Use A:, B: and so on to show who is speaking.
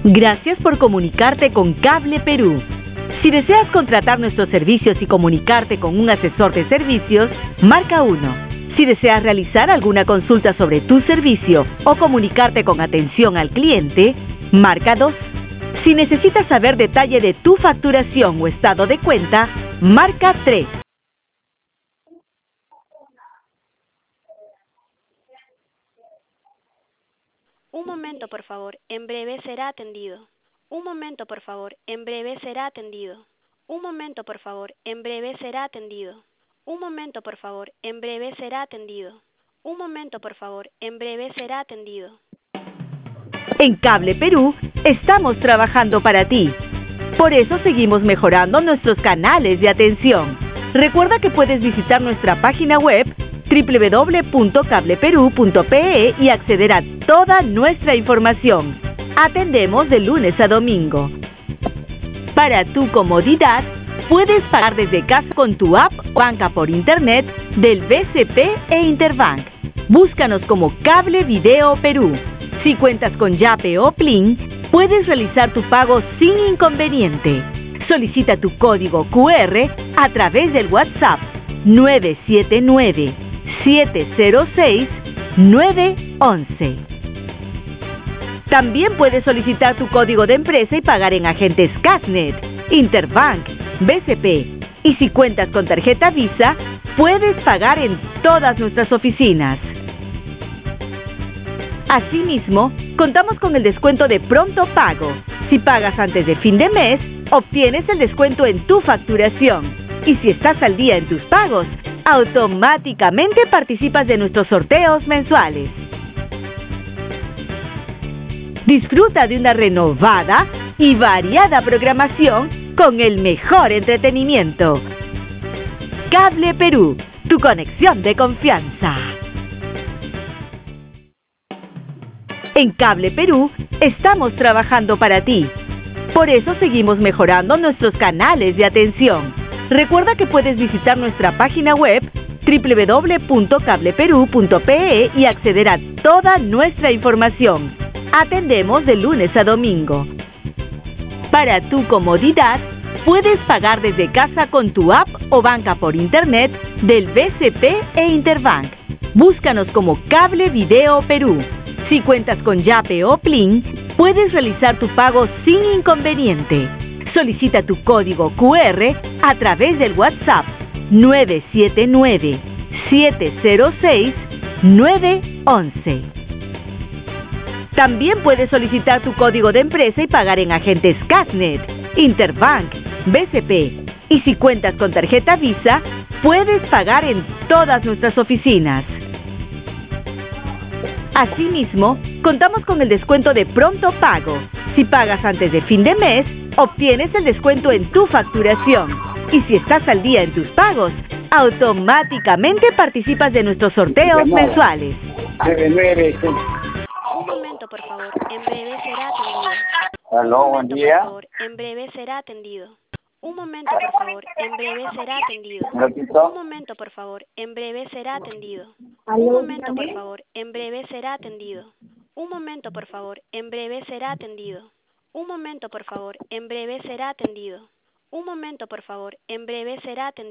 A: Gracias por comunicarte con Cable Perú. Si deseas contratar nuestros servicios y comunicarte con un asesor de servicios, marca 1. Si deseas realizar alguna consulta sobre tu servicio o comunicarte con atención al cliente, marca 2. Si necesitas saber detalle de tu facturación o estado de cuenta, marca 3.
B: Un momento, por favor. En breve será atendido. Un momento, por favor. En breve será atendido. Un momento, por favor. En breve será atendido. Un momento, por favor. En breve será atendido. Un momento, por favor. En breve será atendido.
A: En Cable Perú, estamos trabajando para ti. Por eso seguimos mejorando nuestros canales de atención. Recuerda que puedes visitar nuestra página web www.cableperu.pe y acceder a toda nuestra información. Atendemos de lunes a domingo. Para tu comodidad, puedes pagar desde casa con tu app o banca por internet del BCP e Interbank. Búscanos como Cable Video Perú. Si cuentas con Yape o Plin, puedes realizar tu pago sin inconveniente. Solicita tu código QR a través del WhatsApp 979-706-911. También puedes solicitar tu código de empresa y pagar en agentes Casnet, Interbank, BCP. Y si cuentas con tarjeta Visa, puedes pagar en todas nuestras oficinas. Asimismo, contamos con el descuento de pronto pago. Si pagas antes de fin de mes, obtienes el descuento en tu facturación. Y si estás al día en tus pagos, automáticamente participas de nuestros sorteos mensuales. Disfruta de una renovada y variada programación con el mejor entretenimiento. Cable Perú, tu conexión de confianza. En Cable Perú, estamos trabajando para ti. Por eso seguimos mejorando nuestros canales de atención. Recuerda que puedes visitar nuestra página web www.cableperu.pe y acceder a toda nuestra información. Atendemos de lunes a domingo. Para tu comodidad, puedes pagar desde casa con tu app o banca por internet del BCP e Interbank. Búscanos como Cable Video Perú. Si cuentas con Yape o Plin, puedes realizar tu pago sin inconveniente. Solicita tu código QR a través del WhatsApp 979-706-911. También puedes solicitar tu código de empresa y pagar en agentes Casnet, Interbank, BCP. Y si cuentas con tarjeta Visa, puedes pagar en todas nuestras oficinas. Asimismo, contamos con el descuento de pronto pago. Si pagas antes de fin de mes, obtienes el descuento en tu facturación. Y si estás al día en tus pagos, automáticamente participas de nuestros sorteos mensuales.
B: Un momento, por favor. En breve será atendido.
C: Aló, buen día.
B: Por favor. En breve será atendido. Un momento, por favor. En breve será atendido.
C: Repito.
B: Un momento, por favor. En breve será atendido. Un momento, por favor. En breve será atendido. Un momento, por favor. En breve será atendido. Un momento, por favor. En breve será atendido. Un momento, por favor. En breve será atendido.